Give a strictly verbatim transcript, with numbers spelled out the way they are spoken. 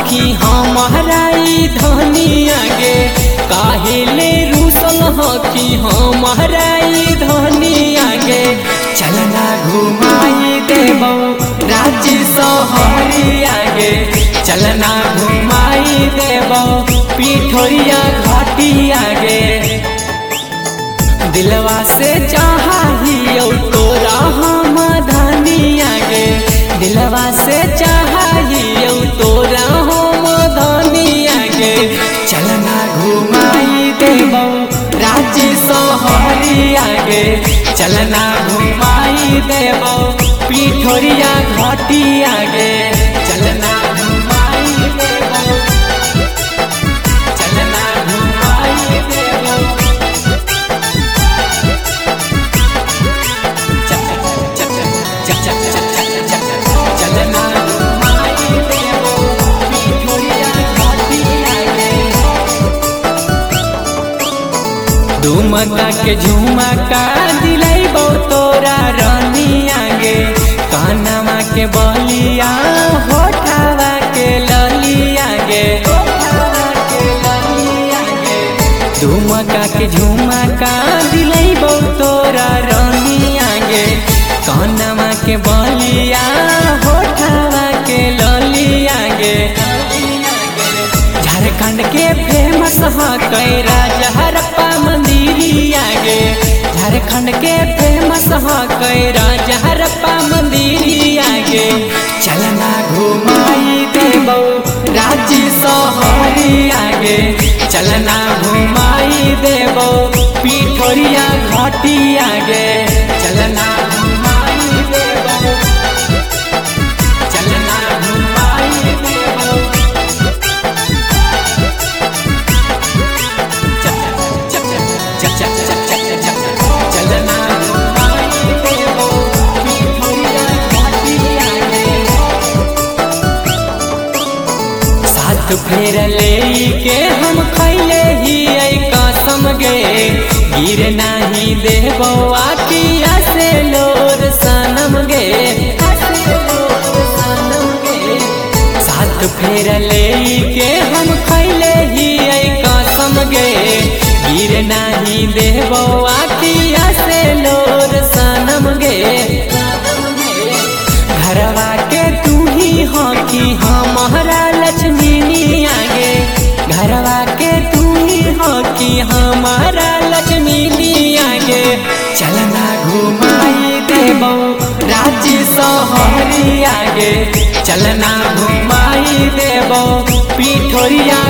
हकी हमारा धनी आगे काहेले रूसल हकी हमारा धनी आगे चलना घुमाई देबो रांची शहरी आगे चलना घुमाई देबो पिठोरिया घाटी आगे दिलवा से चाहिए तोरा हम धनी आगे दिलवा से चाहिए तोरा हम धनी आगे चलना घुमाई देबो रांची शहरी आगे चलना घुमाई देबो पिठोरिया घाटी आगे चलना घुमाई देबो चलना घुमाई देबो चलना घुमाई देबो पिठोरिया घाटी आगे दुमका के झुमका दिलैबो तोरा रानी आगे कानमा के बलिया होठावा के लली आगे दुमका के झुमका दिलैबो तोरा रानी आगे कानमा के बलिया होठावा के लली आगे झारखंड के फेमस है राजा हरप्पा मंदिर आगे झारखंड के फेमस है राजा हरप्पा मंदिर आगे चलना घुमाई देबो रांची शहरी आगे चलना घुमाई देबो पिठोरिया घाटी आगे चलना घुमाई देबो चलना घुमाई देबो चलना घुमाई देबो पिठोरिया घाटी आगे साथ फेर ले के हम खैले ही कसम गे गिर नहीं देबो आकिया से लोर सनम गे साथ फेर ले के हम खैले ही कसम गे गिर नहीं देबो आकिया से लोर सनम गे घरवा के तू ही हकी हमारा लक्ष्मी आगे घरवा के तू ही हकी हमारा लक्ष्मी आगे चलना घुमाई देबो रांची शहरी आगे चलना घुमाई देबो पिठोरिया